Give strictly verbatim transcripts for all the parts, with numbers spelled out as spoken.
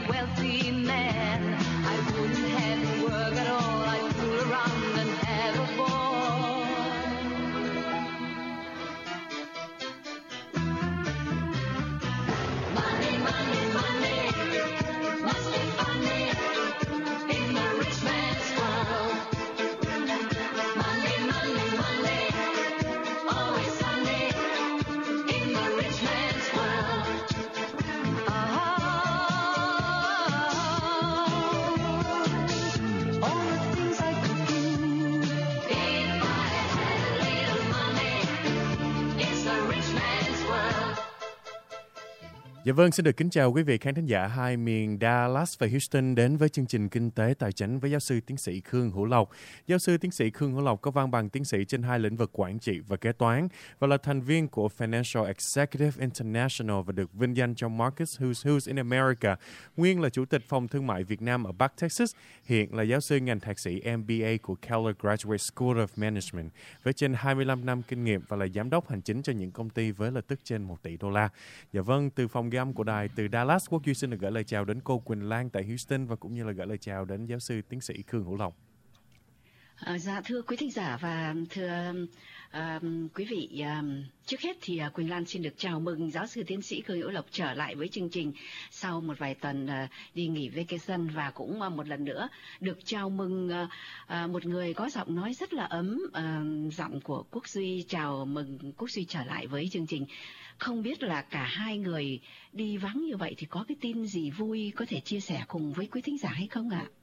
a wealthy man, I wouldn't have to work at all. I'd fool around and have a ball. Money, money, money, must be funny in the rich man's world. Money, money, money, always sunny in the rich man's world. Oh, all the things I could do if I had a little money. It's the rich man's world. Dạ vâng, xin được kính chào quý vị khán thính giả hai miền Dallas và Houston đến với chương trình Kinh tế Tài chính với giáo sư tiến sĩ Khương Hữu Lộc. Giáo sư tiến sĩ Khương Hữu Lộc có văn bằng tiến sĩ trên hai lĩnh vực quản trị và kế toán và là thành viên của Financial Executive International và được vinh danh trong Marcus Who's Who's in America. Nguyên là chủ tịch phòng thương mại Việt Nam ở Bắc Texas, hiện là giáo sư ngành thạc sĩ M B A của Keller Graduate School of Management với trên hai mươi lăm năm kinh nghiệm và là giám đốc hành chính cho những công ty với lợi tức trên một tỷ đô la. Dạ vâng, từ phòng ghi âm của đài từ Dallas, Quốc Duy xin được gửi lời chào đến cô Quỳnh Lan tại Houston và cũng như là gửi lời chào đến giáo sư tiến sĩ Khương Hữu Lộc. À, dạ thưa quý thính giả và thưa uh, quý vị, uh, trước hết thì uh, Quỳnh Lan xin được chào mừng giáo sư tiến sĩ Khương Hữu Lộc trở lại với chương trình sau một vài tuần uh, đi nghỉ vacation, và cũng uh, một lần nữa được chào mừng uh, uh, một người có giọng nói rất là ấm, uh, giọng của Quốc Duy. Chào mừng Quốc Duy trở lại với chương trình. Không biết là cả hai người đi vắng như vậy thì có cái tin gì vui có thể chia sẻ cùng với quý thính giả hay không ạ?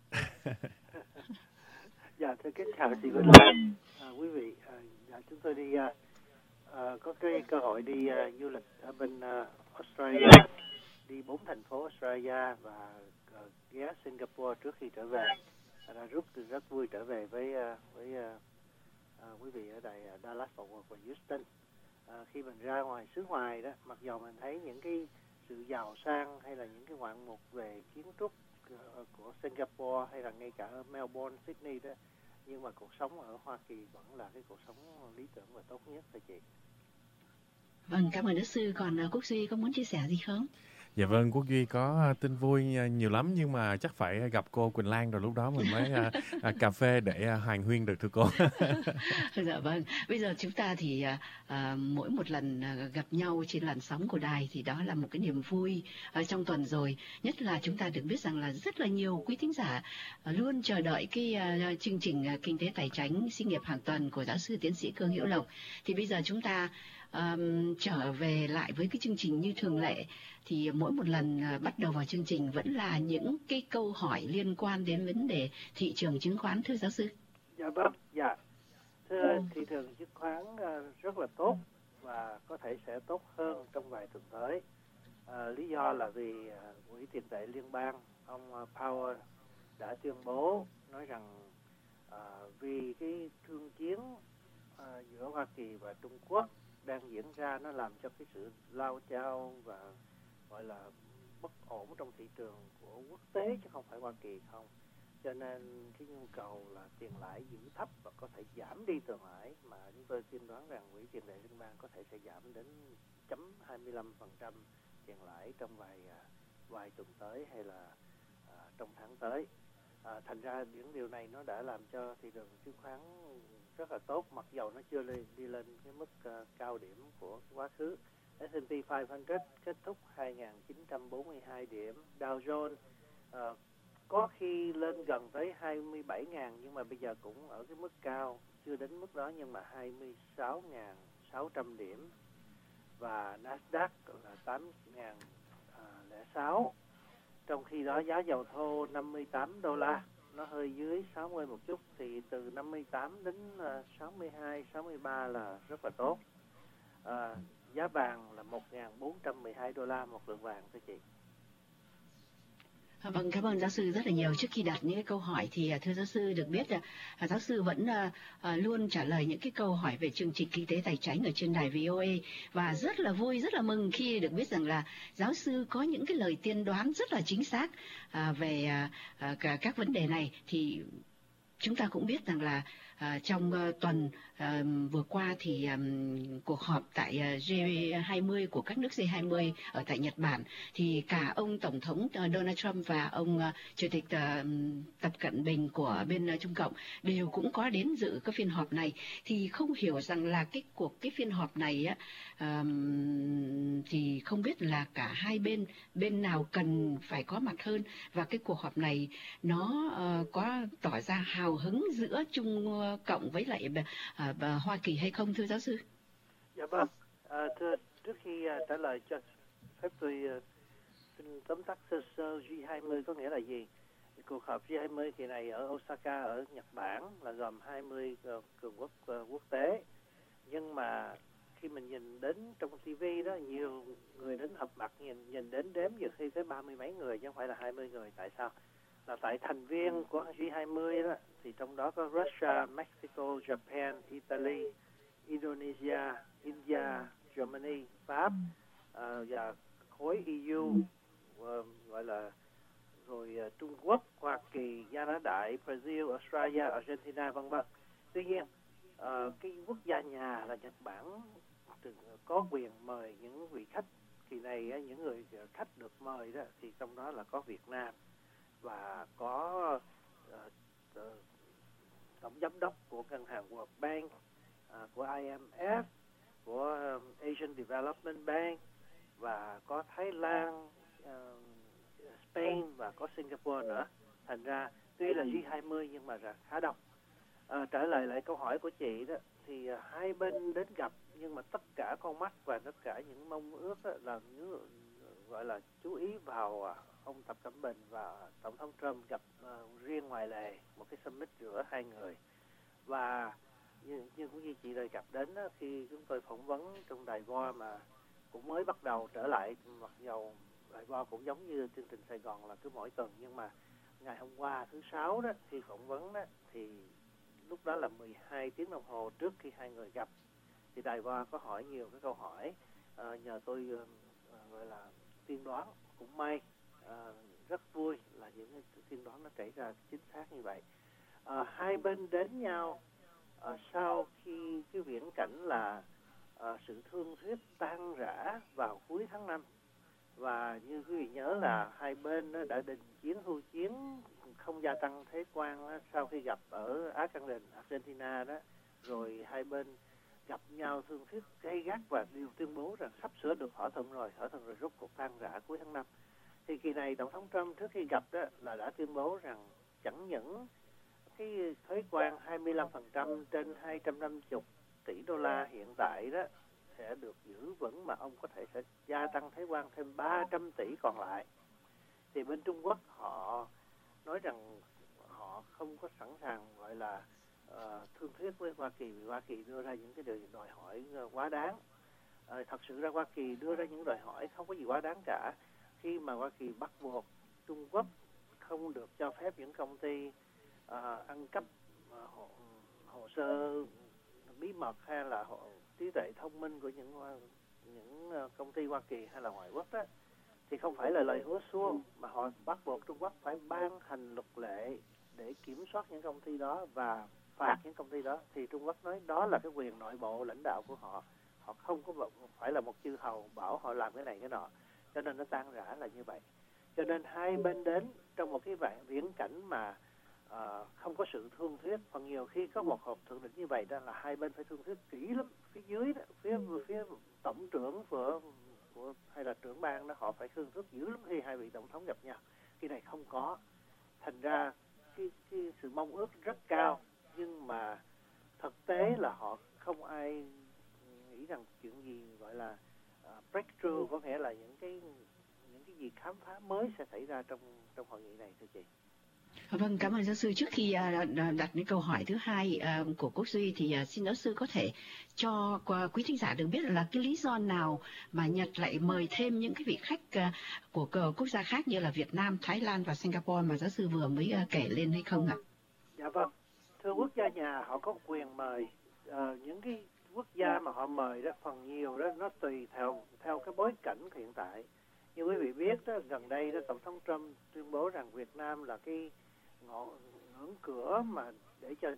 Dạ, thưa kính chào chị Quỳnh Lan, à, quý vị. À, dạ, chúng tôi đi à, à, có cái cơ hội đi à, du lịch ở bên à, Australia, đi bốn thành phố Australia và à, ghé Singapore trước khi trở về. À, rất rất vui trở về với à, với à, à, quý vị ở đài Dallas và Houston. À, khi mình ra ngoài xứ ngoài đó, mặc dù mình thấy những cái sự giàu sang hay là những cái ngoạn mục về kiến trúc của Singapore hay là ngay cả ở Melbourne, Sydney đó, nhưng mà cuộc sống ở Hoa Kỳ vẫn là cái cuộc sống lý tưởng và tốt nhất thưa chị. Vâng, cảm ơn giáo sư. Còn uh, Quốc Duy có muốn chia sẻ gì không? Dạ vâng, Quốc Duy có tin vui nhiều lắm, nhưng mà chắc phải gặp cô Quỳnh Lan rồi lúc đó mình mới à, à, cà phê để à, hoàn huyên được thưa cô. Dạ vâng, bây giờ chúng ta thì à, mỗi một lần gặp nhau trên làn sóng của đài thì đó là một cái niềm vui à, trong tuần rồi. Nhất là chúng ta được biết rằng là rất là nhiều quý thính giả à, luôn chờ đợi cái à, chương trình à, Kinh tế Tài chính sinh nghiệp hàng tuần của giáo sư tiến sĩ Khương Hữu Lộc. Thì bây giờ chúng ta Um, trở về lại với cái chương trình như thường lệ, thì mỗi một lần uh, bắt đầu vào chương trình vẫn là những cái câu hỏi liên quan đến vấn đề thị trường chứng khoán, thưa giáo sư. Dạ vâng, dạ. Thưa ừ. thị trường chứng khoán uh, rất là tốt và có thể sẽ tốt hơn trong vài tuần tới. Uh, lý do là vì uh, Quỹ tiền tệ liên bang, ông uh, Powell đã tuyên bố nói rằng uh, vì cái thương chiến uh, giữa Hoa Kỳ và Trung Quốc đang diễn ra, nó làm cho cái sự lao chao và gọi là bất ổn trong thị trường của quốc tế chứ không phải Hoa Kỳ không. Cho nên cái nhu cầu là tiền lãi giữ thấp và có thể giảm đi tiền lãi, mà chúng tôi tiên đoán rằng Quỹ tiền tệ liên bang có thể sẽ giảm đến chấm hai mươi lăm phần trăm tiền lãi trong vài vài tuần tới hay là à, trong tháng tới. À, thành ra những điều này nó đã làm cho thị trường chứng khoán rất là tốt, mặc dầu nó chưa lên, đi lên cái mức uh, cao điểm của quá khứ. S and P năm trăm kết thúc hai nghìn chín trăm bốn mươi hai điểm, Dow Jones uh, có khi lên gần tới hai mươi bảy nghìn, nhưng mà bây giờ cũng ở cái mức cao, chưa đến mức đó nhưng mà hai mươi sáu nghìn sáu trăm điểm, và Nasdaq là tám nghìn lẻ sáu. Trong khi đó giá dầu thô năm mươi tám đô la, nó hơi dưới sáu mươi một chút, thì từ năm mươi tám đến sáu mươi hai, sáu mươi ba là rất là tốt. À, giá vàng là một nghìn bốn trăm mười hai đô la một lượng vàng thưa chị. Vâng, cảm ơn giáo sư rất là nhiều. Trước khi đặt những cái câu hỏi thì thưa giáo sư được biết là giáo sư vẫn uh, uh, luôn trả lời những cái câu hỏi về chương trình Kinh tế Tài chính ở trên đài vê o a, và rất là vui, rất là mừng khi được biết rằng là giáo sư có những cái lời tiên đoán rất là chính xác uh, về uh, uh, các vấn đề này. Thì chúng ta cũng biết rằng là À, trong uh, tuần uh, vừa qua thì um, cuộc họp tại uh, G hai mươi của các nước G hai mươi ở tại Nhật Bản, thì cả ông Tổng thống uh, Donald Trump và ông uh, Chủ tịch uh, Tập Cận Bình của bên uh, Trung Cộng đều cũng có đến dự cái phiên họp này. Thì không hiểu rằng là cái cuộc cái phiên họp này á, um, thì không biết là cả hai bên bên nào cần phải có mặt hơn, và cái cuộc họp này nó uh, có tỏ ra hào hứng giữa Trung Cộng với lại uh, Hoa Kỳ hay không, thưa giáo sư? Dạ vâng. À, thưa, trước khi uh, trả lời cho phép tôi uh, xin tóm tắt sơ sơ G hai mươi có nghĩa là gì. Cuộc họp G hai mươi kỳ này ở Osaka ở Nhật Bản là gồm hai mươi uh, cường quốc uh, quốc tế, nhưng mà khi mình nhìn đến trong ti vi đó, nhiều người đến họp mặt nhìn nhìn đến đếm nhiều khi tới ba mươi mấy người chứ không phải là hai mươi người. Tại sao? Là tại thành viên của G hai mươi đó thì trong đó có Russia, Mexico, Japan, Italy, Indonesia, India, Germany, Pháp uh, và khối E U, uh, gọi là rồi uh, Trung Quốc, Hoa Kỳ, Gia拿Đại, Brazil, Australia, Argentina, vân vân. Tuy nhiên uh, cái quốc gia nhà là Nhật Bản có quyền mời những vị khách. Kỳ này những người khách được mời đó thì trong đó là có Việt Nam và có uh, uh, tổng giám đốc của ngân hàng World Bank, uh, của I M F, của um, Asian Development Bank, và có Thái Lan, uh, Spain và có Singapore nữa. Thành ra tuy là G hai mươi nhưng mà là khá đông. Uh, trả lời lại câu hỏi của chị đó thì uh, hai bên đến gặp, nhưng mà tất cả con mắt và tất cả những mong ước đó là những gọi là chú ý vào uh, ông Tập Cận Bình và Tổng thống Trump gặp uh, riêng ngoài lề, một cái summit giữa hai người. Và như, như cũng như chị đề cập đến đó, khi chúng tôi phỏng vấn trong đài Vo mà cũng mới bắt đầu trở lại, mặc dầu đài Vo cũng giống như chương trình Sài Gòn là cứ mỗi tuần, nhưng mà ngày hôm qua thứ sáu đó khi phỏng vấn đó thì lúc đó là mười hai tiếng đồng hồ trước khi hai người gặp, thì đài Vo có hỏi nhiều cái câu hỏi, uh, nhờ tôi uh, gọi là tiên đoán. Cũng may, uh, rất vui là những cái tiên đoán nó xảy ra chính xác như vậy. Uh, hai bên đến nhau uh, sau khi cái viễn cảnh là uh, sự thương thuyết tan rã vào cuối tháng năm, và như quý vị nhớ là hai bên đó đã đình chiến hưu chiến, không gia tăng thế quan đó, sau khi gặp ở Á Căng Đền, Argentina đó, rồi hai bên gặp nhau thương thuyết gay gắt và đều tuyên bố rằng sắp sửa được thỏa thuận rồi, thỏa thuận rồi rốt cuộc tan rã cuối tháng năm. Thì kỳ này Tổng thống Trump trước khi gặp đó là đã tuyên bố rằng chẳng những cái thuế quan hai mươi lăm phần trăm trên hai trăm năm mươi tỷ đô la hiện tại đó sẽ được giữ vững, mà ông có thể sẽ gia tăng thuế quan thêm ba trăm tỷ còn lại. Thì bên Trung Quốc họ nói rằng họ không có sẵn sàng gọi là uh, thương thuyết với Hoa Kỳ, vì Hoa Kỳ đưa ra những cái điều đòi hỏi uh, quá đáng. Uh, thật sự ra Hoa Kỳ đưa ra những đòi hỏi không có gì quá đáng cả. Khi mà Hoa Kỳ bắt buộc Trung Quốc không được cho phép những công ty uh, ăn cắp uh, hồ, hồ sơ bí mật hay là hồ, trí tuệ thông minh của những những uh, công ty Hoa Kỳ hay là ngoại quốc đó, thì không phải là lời hứa suông, mà họ bắt buộc Trung Quốc phải ban hành luật lệ để kiểm soát những công ty đó và phạt những công ty đó. Thì Trung Quốc nói đó là cái quyền nội bộ lãnh đạo của họ, họ không có phải là một chư hầu bảo họ làm cái này cái nọ, cho nên nó tan rã là như vậy. Cho nên hai bên đến trong một cái viễn cảnh mà uh, không có sự thương thuyết. Phần nhiều khi có một họp thượng đỉnh như vậy đó là hai bên phải thương thuyết kỹ lắm. Phía dưới đó, phía phía tổng trưởng của, của hay là trưởng ban đó, họ phải thương thuyết dữ lắm khi hai vị tổng thống gặp nhau. Cái này không có. Thành ra cái, cái sự mong ước rất cao, nhưng mà thực tế là họ không ai nghĩ rằng chuyện gì gọi là uh, breakthrough, có nghĩa là những cái những cái gì khám phá mới sẽ xảy ra trong trong hội nghị này, thưa chị. Vâng, cảm ơn giáo sư. Trước khi uh, đặt những câu hỏi thứ hai uh, của Quốc Duy thì uh, xin giáo sư có thể cho uh, quý thính giả được biết là cái lý do nào mà Nhật lại mời thêm những cái vị khách uh, của uh, quốc gia khác như là Việt Nam, Thái Lan và Singapore mà giáo sư vừa mới uh, kể lên hay không ạ? Dạ vâng, thưa, quốc gia nhà họ có quyền mời. Uh, những cái quốc gia mà họ mời đó, phần nhiều đó nó tùy theo theo cái bối cảnh hiện tại. Như quý vị biết đó, gần đây đó Tổng thống Trump tuyên bố rằng Việt Nam là cái ngõ, ngưỡng cửa mà để cho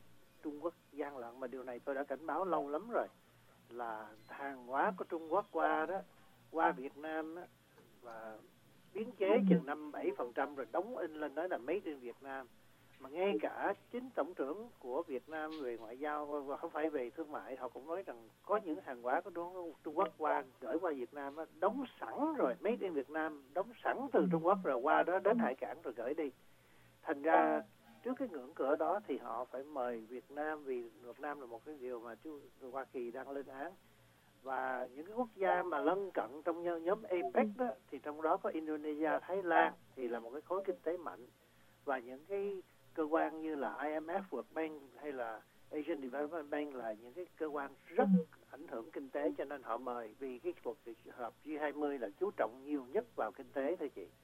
Trung Quốc gian lận, mà điều này tôi đã cảnh báo lâu lắm rồi, là hàng hóa của Trung Quốc qua đó, qua Việt Nam đó, và biến chế chừng năm bảy phần trăm rồi đóng in lên nói là made in Việt Nam. Mà ngay cả chính tổng trưởng của Việt Nam về ngoại giao và không phải về thương mại, họ cũng nói rằng có những hàng hóa của Trung Quốc qua gửi qua Việt Nam đó, đóng sẵn rồi, made in Việt Nam, đóng sẵn từ Trung Quốc rồi qua đó đến hải cảng rồi gửi đi. Thành ra trước cái ngưỡng cửa đó thì họ phải mời Việt Nam, vì Việt Nam là một cái điều mà Hoa Kỳ đang lên án. Và những cái quốc gia mà lân cận trong nhóm a pếch đó, thì trong đó có Indonesia, Thái Lan thì là một cái khối kinh tế mạnh, và những cái cơ quan như là i em ép, World Bank hay là Asian Development Bank là những cái cơ quan rất ảnh hưởng kinh tế, cho nên họ mời, vì cái cuộc họp G hai mươi là chú trọng nhiều nhất vào kinh tế thôi chị.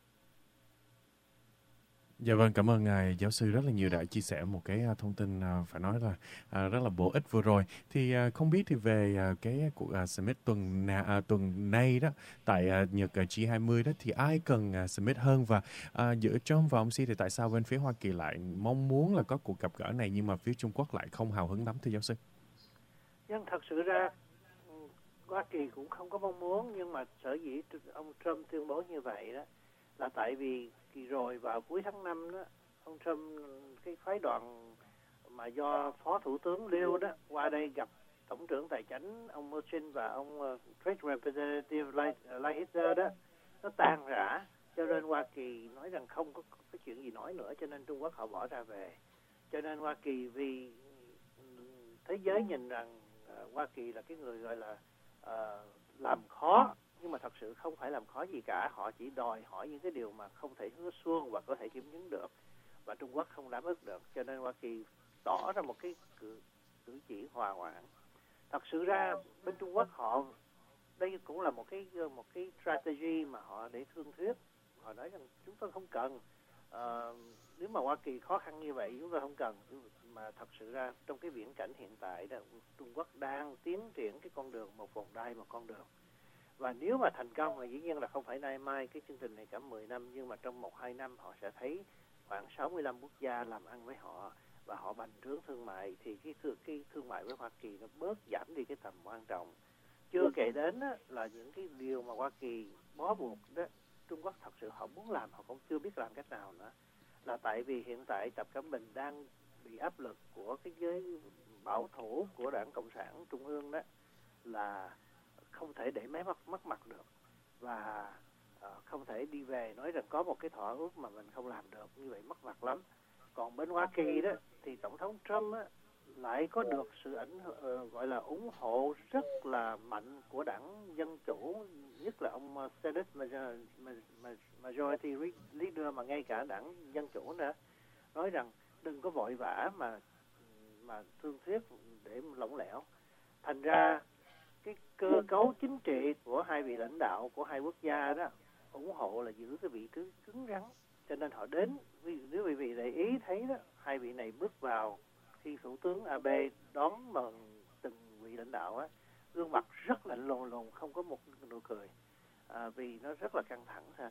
Dạ vâng, cảm ơn ngài giáo sư rất là nhiều đã chia sẻ một cái thông tin phải nói là rất là bổ ích vừa rồi. Thì không biết thì về cái cuộc summit tuần na, tuần nay đó tại Nhật G hai mươi đó thì ai cần summit hơn, và à, giữa Trump và ông Xi thì tại sao bên phía Hoa Kỳ lại mong muốn là có cuộc gặp gỡ này nhưng mà phía Trung Quốc lại không hào hứng lắm thưa giáo sư? Nhưng thật sự ra Hoa Kỳ cũng không có mong muốn, nhưng mà sở dĩ ông Trump tuyên bố như vậy đó là tại vì kỳ rồi vào cuối tháng năm đó, ông Trump cái phái đoàn mà do Phó Thủ tướng Liêu đó qua đây gặp Tổng trưởng Tài chính ông Mnuchin và ông uh, Trade Representative Lighthizer đó, nó tan rã, cho nên Hoa Kỳ nói rằng không có cái chuyện gì nói nữa, cho nên Trung Quốc họ bỏ ra về. Cho nên Hoa Kỳ, vì thế giới nhìn rằng uh, Hoa Kỳ là cái người gọi là uh, làm khó, nhưng mà thật sự không phải làm khó gì cả, họ chỉ đòi hỏi những cái điều mà không thể hứa suông và có thể kiểm chứng được, và Trung Quốc không đáp ứng được, cho nên Hoa Kỳ tỏ ra một cái cử, cử chỉ hòa hoãn. Thật sự ra bên Trung Quốc họ, đây cũng là một cái một cái strategy mà họ để thương thuyết, họ nói rằng chúng tôi không cần, uh, nếu mà Hoa Kỳ khó khăn như vậy chúng tôi không cần, mà thật sự ra trong cái viễn cảnh hiện tại đó, Trung Quốc đang tiến triển cái con đường một vòng đai một con đường. Và nếu mà thành công, thì dĩ nhiên là không phải nay mai, cái chương trình này cả mười năm, nhưng mà trong một hai năm họ sẽ thấy khoảng sáu mươi lăm quốc gia làm ăn với họ và họ bành trướng thương mại, thì cái thương, cái thương mại với Hoa Kỳ nó bớt giảm đi cái tầm quan trọng. Chưa kể đến á, là những cái điều mà Hoa Kỳ bó buộc đó, Trung Quốc thật sự họ muốn làm họ cũng chưa biết làm cách nào nữa, là tại vì hiện tại Tập Cận Bình đang bị áp lực của cái giới bảo thủ của Đảng Cộng sản Trung ương đó, là không thể để máy mất, mất mặt được, và uh, không thể đi về nói rằng có một cái thỏa ước mà mình không làm được, như vậy mất mặt lắm. Còn bên Hoa Kỳ đó thì Tổng thống Trump á, lại có được sự ảnh uh, gọi là ủng hộ rất là mạnh của Đảng Dân Chủ, nhất là ông uh, Senate Majority Leader, mà ngay cả Đảng Dân Chủ nữa, nói rằng đừng có vội vã mà mà thương thuyết để lỏng lẻo. Thành ra cái cơ cấu chính trị của hai vị lãnh đạo của hai quốc gia đó ủng hộ là giữ cái vị trí cứng rắn, cho nên họ đến, nếu quý vị để ý thấy đó, hai vị này bước vào khi Thủ tướng Abe đón mừng từng vị lãnh đạo á, gương mặt rất là lồn lồn, không có một nụ cười, à, vì nó rất là căng thẳng ha.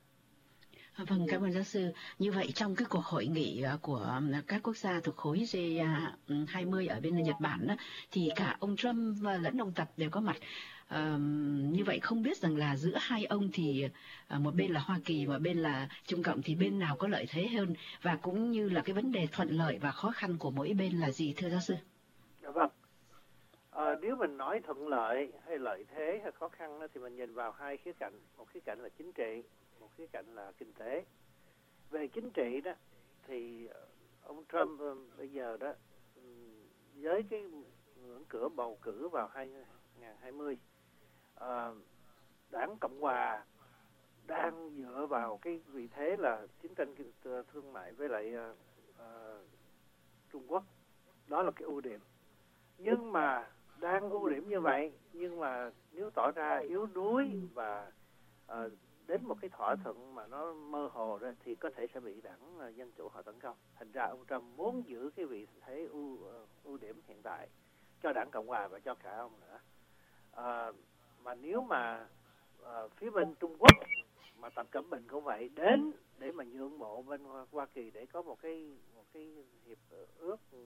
Vâng, cảm ơn giáo sư. Như vậy trong cái cuộc hội nghị của các quốc gia thuộc khối G hai mươi ở bên Nhật Bản đó, thì cả ông Trump và lẫn ông Tập đều có mặt. À, như vậy không biết rằng là giữa hai ông thì một bên là Hoa Kỳ, một bên là Trung Cộng, thì bên nào có lợi thế hơn, và cũng như là cái vấn đề thuận lợi và khó khăn của mỗi bên là gì thưa giáo sư? Dạ vâng. À, nếu mình nói thuận lợi hay lợi thế hay khó khăn đó, thì mình nhìn vào hai khía cạnh. Một khía cạnh là chính trị, một khía cạnh là kinh tế. Về chính trị đó thì ông Trump bây giờ đó, với cái ngưỡng cửa bầu cử vào hai không hai không, à, Đảng Cộng Hòa đang dựa vào cái vị thế là chiến tranh thương mại với lại uh, uh, Trung Quốc, đó là cái ưu điểm. Nhưng mà đang ưu điểm như vậy, nhưng mà nếu tỏ ra yếu đuối và uh, đến một cái thỏa thuận mà nó mơ hồ ra, thì có thể sẽ bị Đảng uh, Dân Chủ họ tấn công. Thành ra ông Trump muốn giữ cái vị thế ưu, uh, ưu điểm hiện tại cho Đảng Cộng Hòa và cho cả ông nữa. Uh, mà nếu mà uh, phía bên Trung Quốc mà Tập Cận Bình cũng vậy, đến để mà nhượng bộ bên Hoa Kỳ để có một cái một cái hiệp ước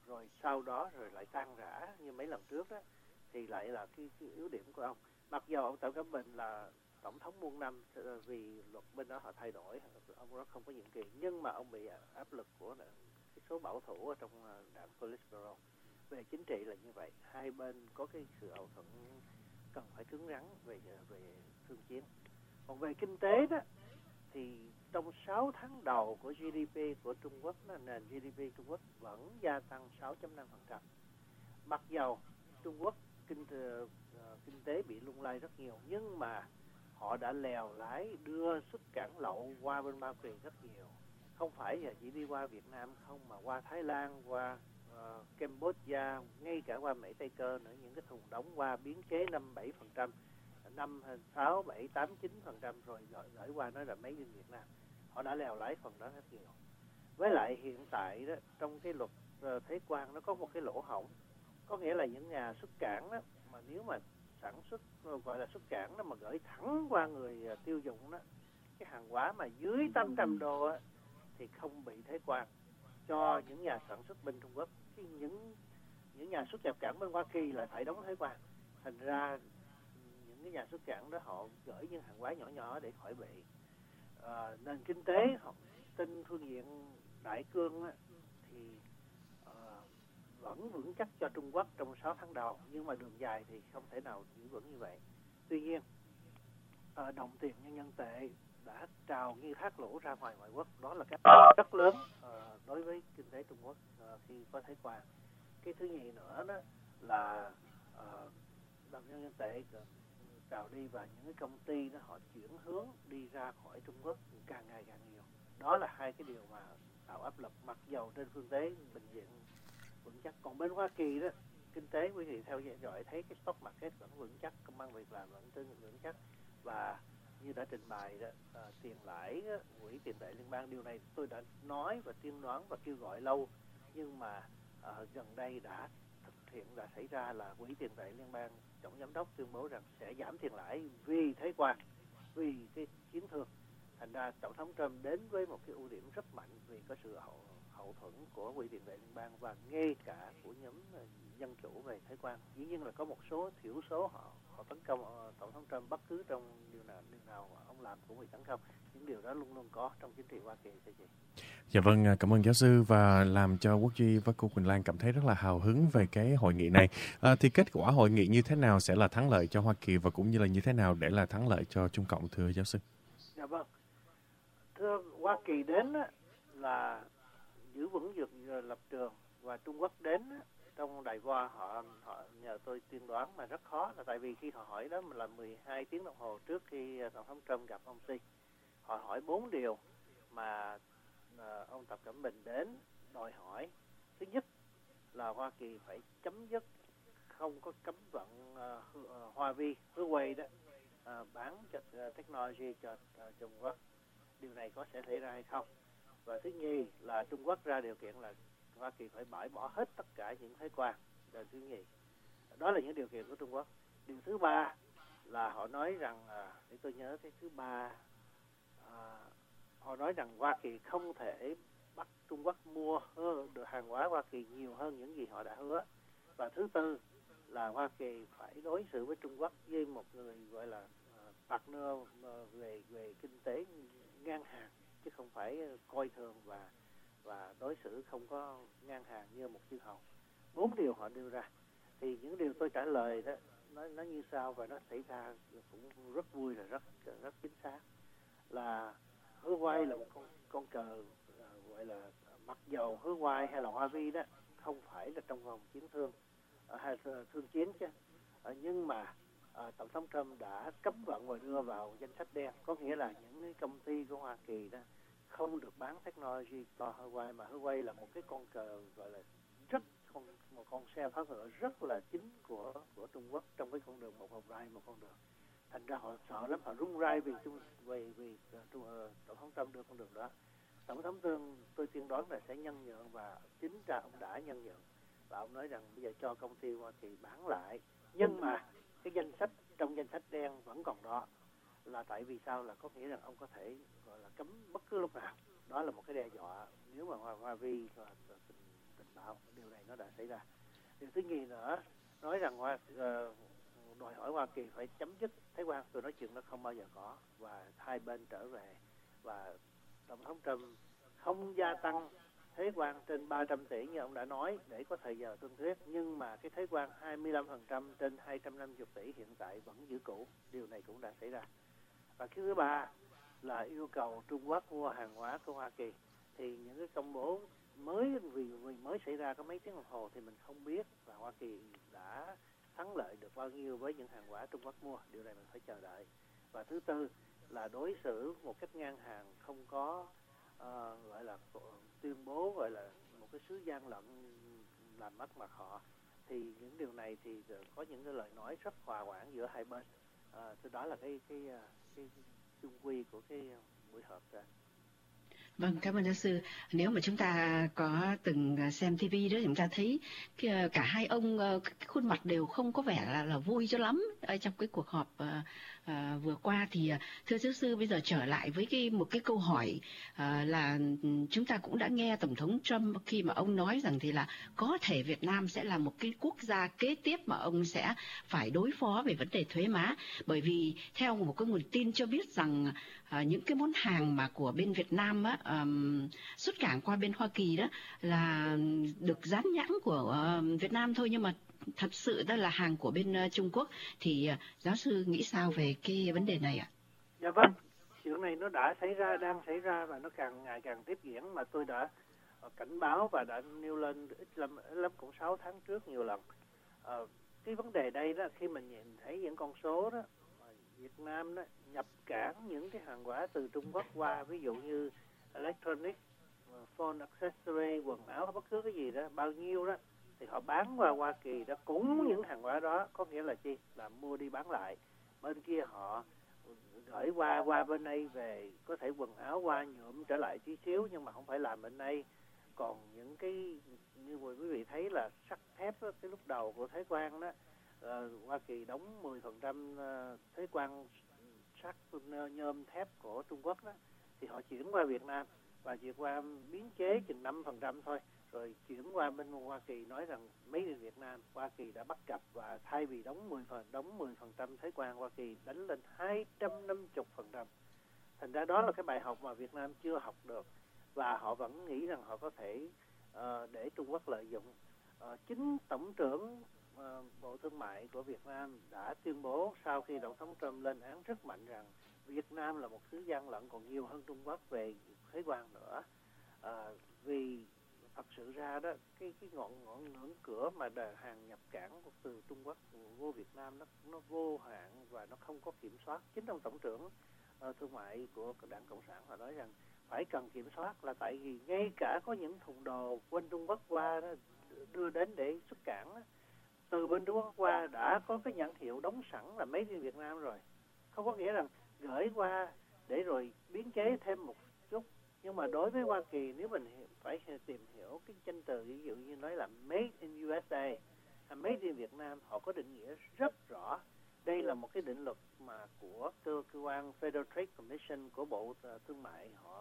rồi sau đó rồi lại tan rã như mấy lần trước đó, thì lại là cái, cái yếu điểm của ông. Mặc dù ông Tập Cận Bình là tổng thống muôn năm vì luật bên đó họ thay đổi, ông đó không có nhiệm kỳ, nhưng mà ông bị áp lực của cái số bảo thủ ở trong đảng Politburo. Về chính trị là như vậy, hai bên có cái sự hậu thuẫn cần phải cứng rắn về về thương chiến. Còn về kinh tế đó thì trong sáu tháng đầu của giê đê pê của Trung Quốc, nền giê đê pê Trung Quốc vẫn gia tăng sáu phẩy năm phần trăm. Mặc dầu Trung Quốc kinh, uh, kinh tế bị lung lay rất nhiều, nhưng mà họ đã lèo lái đưa xuất cảng lậu qua bên Hoa Kỳ rất nhiều. Không phải là chỉ đi qua Việt Nam không, mà qua Thái Lan, qua uh, Campuchia, ngay cả qua Mỹ Tây Cơ nữa. Những cái thùng đóng qua biến chế năm bảy phần trăm, năm sáu bảy tám chín phần trăm rồi gửi, gửi qua nói là mấy bên Việt Nam. Họ đã lèo lái phần đó rất nhiều. Với lại hiện tại đó, trong cái luật uh, thuế quan nó có một cái lỗ hổng, có nghĩa là những nhà xuất cảng đó, mà nếu mà sản xuất gọi là xuất cảng đó mà gửi thẳng qua người uh, tiêu dùng đó, cái hàng hóa mà dưới tám trăm đô đó, thì không bị thuế quan cho những nhà sản xuất bên Trung Quốc. Cái những những nhà xuất nhập cảng bên Hoa Kỳ lại phải đóng thuế quan. Thành ra những cái nhà xuất cảng đó họ gửi những hàng hóa nhỏ nhỏ để khỏi bị. À, nền kinh tế họ trên phương diện đại cương á, thì uh, vẫn vững chắc cho Trung Quốc trong sáu tháng đầu, nhưng mà đường dài thì không thể nào giữ vững như vậy. Tuy nhiên uh, đồng tiền nhân dân tệ đã trào như thác lũ ra ngoài ngoại quốc, đó là cái rất lớn uh, đối với kinh tế Trung Quốc uh, khi có thuế quan. Cái thứ nhì nữa đó là uh, đồng nhân dân tệ trào đi và những cái công ty đó họ chuyển hướng đi ra khỏi Trung Quốc càng ngày càng nhiều. Đó là hai cái điều mà tạo áp lực, mặc dầu trên phương tế bình diện vững chắc. Còn bên Hoa Kỳ đó, kinh tế quý vị theo dõi thấy cái stock market vẫn vững chắc, công ăn việc làm vẫn tương vững chắc, và như đã trình bày đó, à, tiền lãi quỹ tiền tệ liên bang, điều này tôi đã nói và tiên đoán và kêu gọi lâu, nhưng mà à, gần đây đã thực hiện, đã xảy ra là quỹ tiền tệ liên bang tổng giám đốc tuyên bố rằng sẽ giảm tiền lãi vì thuế quan, vì cái chiến thương. Thành ra tổng thống Trump đến với một cái ưu điểm rất mạnh vì có sự hậu, hậu thuẫn của quỹ tiền tệ liên bang và ngay cả của nhóm dân chủ về thuế quan. Dĩ nhiên là có một số thiểu số họ họ tấn công uh, tổng thống Trump bất cứ trong điều nào điều nào ông làm cũng bị tấn công. Những điều đó luôn luôn có trong chính trị Hoa Kỳ. Thưa chị. Dạ vâng, cảm ơn giáo sư, và làm cho Quốc Duy và cô Quỳnh Lan cảm thấy rất là hào hứng về cái hội nghị này. À, thì kết quả hội nghị như thế nào sẽ là thắng lợi cho Hoa Kỳ và cũng như là như thế nào để là thắng lợi cho Trung Cộng, thưa giáo sư? Dạ vâng. Thưa, Hoa Kỳ đến á, là giữ vững được lập trường, và Trung Quốc đến á, trong đài voa họ họ nhờ tôi tiên đoán mà rất khó, là tại vì khi họ hỏi đó là mười hai tiếng đồng hồ trước khi tổng thống Trump gặp ông Xi, họ hỏi bốn điều mà à, ông Tập Cận Bình đến đòi hỏi. Thứ nhất là Hoa Kỳ phải chấm dứt không có cấm vận uh, uh, Huawei, Huawei đó uh, bán cho, uh, technology cho uh, Trung Quốc. Điều này có sẽ xảy ra hay không? Và thứ nhì là Trung Quốc ra điều kiện là Hoa Kỳ phải bãi bỏ hết tất cả những thuế quan. Điều thứ nhì, đó là những điều kiện của Trung Quốc. Điều thứ ba là họ nói rằng, à, để tôi nhớ cái thứ ba, à, họ nói rằng Hoa Kỳ không thể bắt Trung Quốc mua hơn, được hàng hóa Hoa Kỳ nhiều hơn những gì họ đã hứa. Và thứ tư là Hoa Kỳ phải đối xử với Trung Quốc như một người gọi là uh, partner uh, về về kinh tế ngang hàng, chứ không phải coi thường và và đối xử không có ngang hàng như một chư hầu. Bốn điều họ đưa ra, thì những điều tôi trả lời đó nó nó như sau, và nó xảy ra cũng rất vui, là rất rất chính xác. Là Huawei là một con con cờ uh, gọi là mặc dầu Huawei hay là Huawei đó không phải là trong vòng chiến thương uh, hay thương chiến chứ, uh, nhưng mà uh, tổng thống Trump đã cấm vận và đưa vào danh sách đen, có nghĩa là những cái công ty của Hoa Kỳ đó không được bán technology cho Huawei, mà Huawei là một cái con cờ gọi là rất con, một con xe phá ngựa rất là chính của của Trung Quốc trong cái con đường một một hai một con đường. Thành ra họ sợ lắm, họ run rẩy vì Trung vì vì uh, tổng thống Trump đưa con đường đó. Tổng thống Trump tôi tiên đoán là sẽ nhân nhượng, và chính ra ông đã nhân nhượng, và ông nói rằng bây giờ cho công ty Hoa Kỳ bán lại, nhưng mà cái danh sách trong danh sách đen vẫn còn đó. Là tại vì sao? Là có nghĩa rằng ông có thể gọi là cấm bất cứ lúc nào. Đó là một cái đe dọa. Nếu mà Hoa Huawei tình, tình bạo. Điều này nó đã xảy ra. Điều thứ nhì nữa, nói rằng Hoa uh, đòi hỏi Hoa Kỳ phải chấm dứt Thái Quan. Tôi nói chuyện nó không bao giờ có, và hai bên trở về, và Tổng thống Trump không gia tăng thuế quan trên ba trăm tỷ như ông đã nói để có thời giờ thương thuyết, nhưng mà cái thuế quan hai mươi lăm phần trăm trên hai trăm năm mươi tỷ hiện tại vẫn giữ cũ. Điều này cũng đã xảy ra. Và cái thứ ba là yêu cầu Trung Quốc mua hàng hóa của Hoa Kỳ. Thì những cái công bố mới, vì, vì mới xảy ra có mấy tiếng đồng hồ thì mình không biết là Hoa Kỳ đã thắng lợi được bao nhiêu với những hàng hóa Trung Quốc mua. Điều này mình phải chờ đợi. Và thứ tư là đối xử một cách ngang hàng, không có uh, gọi là tuyên bố gọi là một cái sứ gian lận làm mất mặt họ. Thì những điều này thì có những cái lời nói rất hòa quản giữa hai bên. Uh, đó là cái cái cái, cái chung quy của cái buổi họp ra. Vâng, cảm ơn giáo sư. Nếu mà chúng ta có từng xem ti vi đó, chúng ta thấy cả hai ông cái khuôn mặt đều không có vẻ là, là vui cho lắm ở trong cái cuộc họp uh, uh, vừa qua. Thì thưa giáo sư, bây giờ trở lại với cái một cái câu hỏi uh, là chúng ta cũng đã nghe Tổng thống Trump khi mà ông nói rằng thì là có thể Việt Nam sẽ là một cái quốc gia kế tiếp mà ông sẽ phải đối phó về vấn đề thuế má, bởi vì theo một cái nguồn tin cho biết rằng À, những cái món hàng mà của bên Việt Nam á, um, xuất cảng qua bên Hoa Kỳ đó là được dán nhãn của uh, Việt Nam thôi, nhưng mà thật sự đó là hàng của bên uh, Trung Quốc. Thì uh, giáo sư nghĩ sao về cái vấn đề này ạ? Dạ vâng, chuyện này nó đã xảy ra, đang xảy ra và nó càng ngày càng tiếp diễn, mà tôi đã uh, cảnh báo và đã nêu lên ít lắm, ít lắm cũng sáu tháng trước nhiều lần. Uh, cái vấn đề đây đó, khi mình nhìn thấy những con số đó, Việt Nam đó nhập cảng những cái hàng hóa từ Trung Quốc qua, ví dụ như electronic, phone accessory, quần áo, bất cứ cái gì đó, bao nhiêu đó, thì họ bán qua Hoa Kỳ đó, cũng những hàng hóa đó, có nghĩa là chi? Là mua đi bán lại. Bên kia họ gửi qua qua bên đây về, có thể quần áo qua nhuộm trở lại tí xíu, nhưng mà không phải làm bên đây. Còn những cái như quý vị thấy là sắt thép đó, cái lúc đầu của thuế quan đó, Uh, Hoa Kỳ đóng mười phần trăm uh, thuế quan sắt nhôm thép của Trung Quốc đó, thì họ chuyển qua Việt Nam và Việt qua biến chế chừng năm phần trăm thôi, rồi chuyển qua bên Hoa Kỳ nói rằng mấy người Việt Nam. Hoa Kỳ đã bắt gặp và thay vì đóng mười phần đóng mười phần trăm thuế quan, Hoa Kỳ đánh lên hai trăm năm mươi phần trăm. Thành ra đó là cái bài học mà Việt Nam chưa học được, và họ vẫn nghĩ rằng họ có thể uh, để Trung Quốc lợi dụng. Uh, chính Tổng trưởng Uh, Bộ Thương mại của Việt Nam đã tuyên bố sau khi Tổng thống Trump lên án rất mạnh rằng Việt Nam là một xứ gian lận còn nhiều hơn Trung Quốc về thuế quan nữa. Uh, vì thật sự ra đó, cái cái ngọn ngọn ngưỡng cửa mà đà, hàng nhập cảng từ Trung Quốc vô Việt Nam nó nó vô hạn và nó không có kiểm soát. Chính ông Tổng trưởng uh, Thương mại của Đảng Cộng sản họ nói rằng phải cần kiểm soát, là tại vì ngay cả có những thùng đồ bên Trung Quốc qua đó, đưa đến để xuất cảng đó, từ bên Trung Quốc qua đã có cái nhãn hiệu đóng sẵn là Made in Việt Nam rồi. Không có nghĩa rằng gửi qua để rồi biến chế thêm một chút. Nhưng mà đối với Hoa Kỳ, nếu mình phải tìm hiểu cái danh từ, ví dụ như nói là Made in u ét a, Made in Việt Nam, họ có định nghĩa rất rõ. Đây là một cái định luật mà của cơ, cơ quan Federal Trade Commission của Bộ Thương mại họ,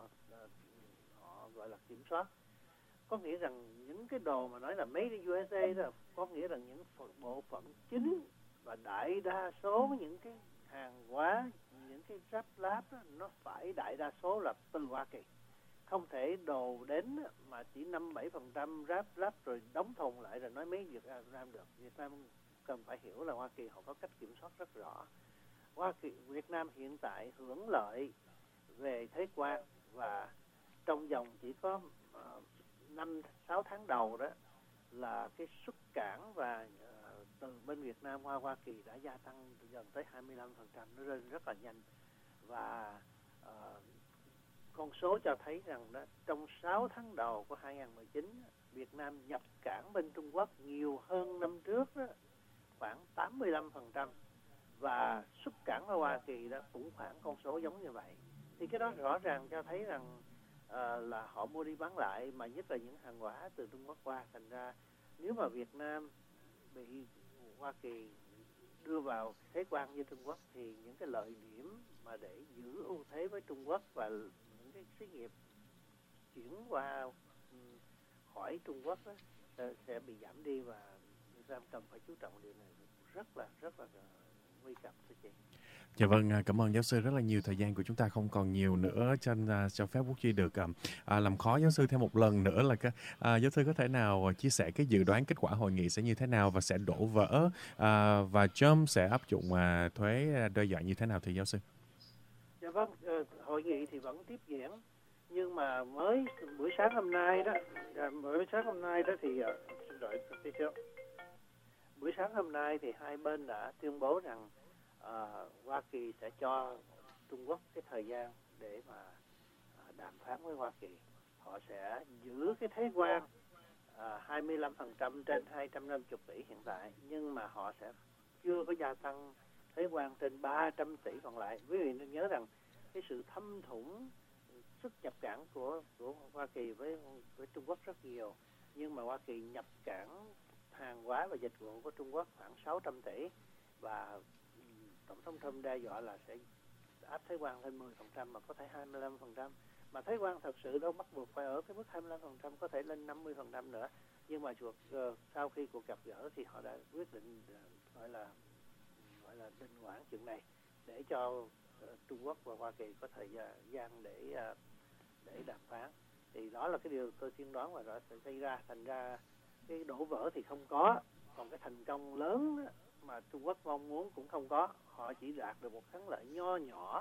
họ gọi là kiểm soát. Có nghĩa rằng những cái đồ mà nói là Made in u ét a đó, có nghĩa rằng những phần, bộ phận chính và đại đa số những cái hàng hóa, những cái ráp láp đó, nó phải đại đa số là từ Hoa Kỳ. Không thể đồ đến mà chỉ năm bảy phần trăm ráp láp rồi đóng thùng lại rồi nói mấy Việt Nam được. Việt Nam cần phải hiểu là Hoa Kỳ họ có cách kiểm soát rất rõ. Hoa Kỳ, Việt Nam hiện tại hưởng lợi về thuế quan, và trong vòng chỉ có uh, năm sáu tháng đầu đó là cái xuất cảng và uh, từ bên Việt Nam qua Hoa Kỳ đã gia tăng gần tới hai mươi lăm phần trăm, nó lên rất là nhanh. Và uh, con số cho thấy rằng đó, trong sáu tháng đầu của hai không một chín, Việt Nam nhập cảng bên Trung Quốc nhiều hơn năm trước đó, khoảng tám mươi lăm phần trăm, và xuất cảng ở Hoa Kỳ đó cũng khoảng con số giống như vậy. Thì cái đó rõ ràng cho thấy rằng uh, là họ mua đi bán lại, mà nhất là những hàng hóa từ Trung Quốc qua. Thành ra nếu mà Việt Nam bị Hoa Kỳ đưa vào thuế quan như Trung Quốc, thì những cái lợi điểm mà để giữ ưu thế với Trung Quốc và những cái xí nghiệp chuyển qua um, khỏi Trung Quốc đó, sẽ, sẽ bị giảm đi, và Việt Nam cần phải chú trọng điều này rất là rất là nguy cấp thưa chị. Dạ vâng, à, cảm ơn giáo sư rất là nhiều. Thời gian của chúng ta không còn nhiều nữa, cho nên à, cho phép Quốc Duy được à, làm khó giáo sư thêm một lần nữa là cái, à, giáo sư có thể nào chia sẻ cái dự đoán kết quả hội nghị sẽ như thế nào và sẽ đổ vỡ à, và Trump sẽ áp dụng à, thuế đe dọa như thế nào thì giáo sư? Dạ vâng, hội nghị thì vẫn tiếp diễn, nhưng mà mới buổi sáng hôm nay đó, buổi sáng hôm nay đó thì xin lỗi, buổi sáng hôm nay thì hai bên đã tuyên bố rằng Uh, Hoa Kỳ sẽ cho Trung Quốc cái thời gian để mà uh, đàm phán với Hoa Kỳ. Họ sẽ giữ cái thuế quan uh, hai mươi lăm phần trăm trên hai trăm năm mươi tỷ hiện tại, nhưng mà họ sẽ chưa có gia tăng thuế quan trên ba trăm tỷ còn lại. Quý vị nên nhớ rằng cái sự thâm thủng xuất nhập cảng của của Hoa Kỳ với với Trung Quốc rất nhiều, nhưng mà Hoa Kỳ nhập cảng hàng hóa và dịch vụ của Trung Quốc khoảng sáu trăm tỷ, và Tổng thống Trump đe dọa là sẽ áp thuế quan lên mười phần trăm, mà có thể hai mươi lăm phần trăm. Mà thuế quan thật sự đâu bắt buộc phải ở cái mức hai mươi lăm phần trăm, có thể lên năm mươi phần trăm nữa. Nhưng mà chuột, uh, sau khi cuộc gặp gỡ thì họ đã quyết định uh, gọi là gọi là đình hoãn chuyện này để cho uh, Trung Quốc và Hoa Kỳ có thời gian để uh, để đàm phán. Thì đó là cái điều tôi tiên đoán và đó sẽ xảy ra. Thành ra cái đổ vỡ thì không có, còn cái thành công lớn đó, mà Trung Quốc mong muốn cũng không có. Họ chỉ đạt được một thắng lợi nho nhỏ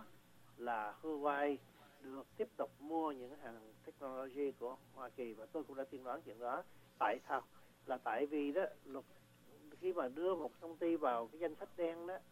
là Huawei được tiếp tục mua những hàng technology của Hoa Kỳ, và tôi cũng đã tiên đoán chuyện đó. Tại sao? Là tại vì đó, luật khi mà đưa một công ty vào cái danh sách đen đó,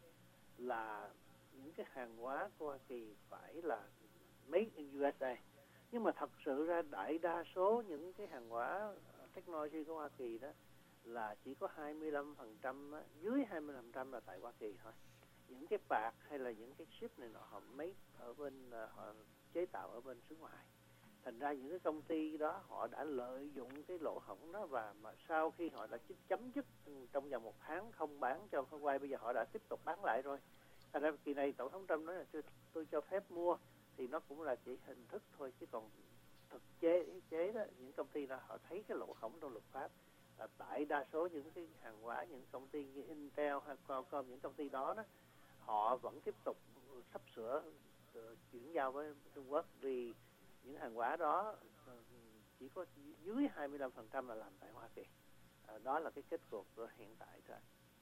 là những cái hàng hóa của Hoa Kỳ phải là made in u ét a. Nhưng mà thật sự ra đại đa số những cái hàng hóa technology của Hoa Kỳ đó là chỉ có hai mươi lăm phần trăm, dưới hai mươi lăm phần trăm là tại Hoa Kỳ thôi. Những cái bạc hay là những cái chip này nọ họ make ở bên, họ chế tạo ở bên xứ ngoài. Thành ra những cái công ty đó họ đã lợi dụng cái lỗ hổng đó, và mà sau khi họ đã chấm dứt trong vòng một tháng không bán cho Huawei, bây giờ họ đã tiếp tục bán lại rồi. Thành ra kỳ này Tổng thống Trump nói là tôi, tôi cho phép mua, thì nó cũng là chỉ hình thức thôi, chứ còn thực chế chế đó, những công ty đó họ thấy cái lỗ hổng trong luật pháp. À, tại đa số những cái hàng hóa, những công ty như Intel hay Qualcomm, những công ty đó đó, họ vẫn tiếp tục sắp sửa uh, chuyển giao với Trung Quốc, vì những hàng hóa đó uh, chỉ có dưới hai mươi lăm phần trăm là làm tại Hoa Kỳ. À, đó là cái kết cục của hiện tại thôi.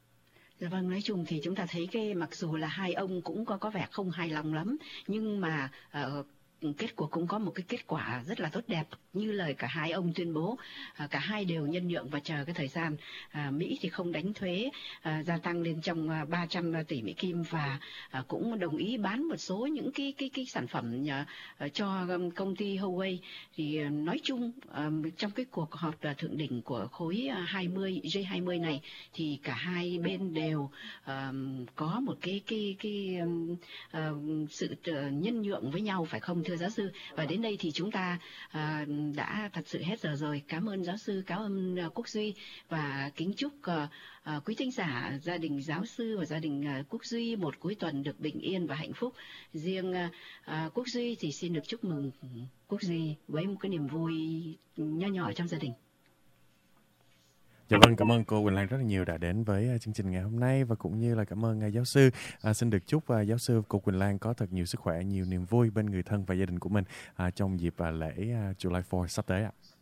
Dạ vâng, nói chung thì chúng ta thấy cái mặc dù là hai ông cũng có có vẻ không hài lòng lắm, nhưng mà uh, kết cuộc cũng có một cái kết quả rất là tốt đẹp như lời cả hai ông tuyên bố. À, cả hai đều nhân nhượng và chờ cái thời gian. À, Mỹ thì không đánh thuế à, gia tăng lên trong à, ba trăm tỷ Mỹ Kim, và à, cũng đồng ý bán một số những cái cái cái sản phẩm à, cho công ty Huawei. Thì à, nói chung à, trong cái cuộc họp à, thượng đỉnh của khối à, hai mươi G hai mươi này thì cả hai bên đều à, có một cái cái cái à, sự nhân nhượng với nhau, phải không thưa giáo sư? Và đến đây thì chúng ta à, đã thật sự hết giờ rồi. Cảm ơn giáo sư, cảm ơn uh, Quốc Duy, và kính chúc uh, uh, quý thính giả, gia đình giáo sư và gia đình uh, Quốc Duy một cuối tuần được bình yên và hạnh phúc. Riêng uh, uh, Quốc Duy thì xin được chúc mừng Quốc Duy với một cái niềm vui nho nhỏ trong gia đình. Dạ vâng, cảm ơn cô Quỳnh Lan rất là nhiều đã đến với chương trình ngày hôm nay, và cũng như là cảm ơn uh, giáo sư. À, xin được chúc uh, giáo sư cô Quỳnh Lan có thật nhiều sức khỏe, nhiều niềm vui bên người thân và gia đình của mình uh, trong dịp uh, lễ uh, July fourth sắp tới ạ.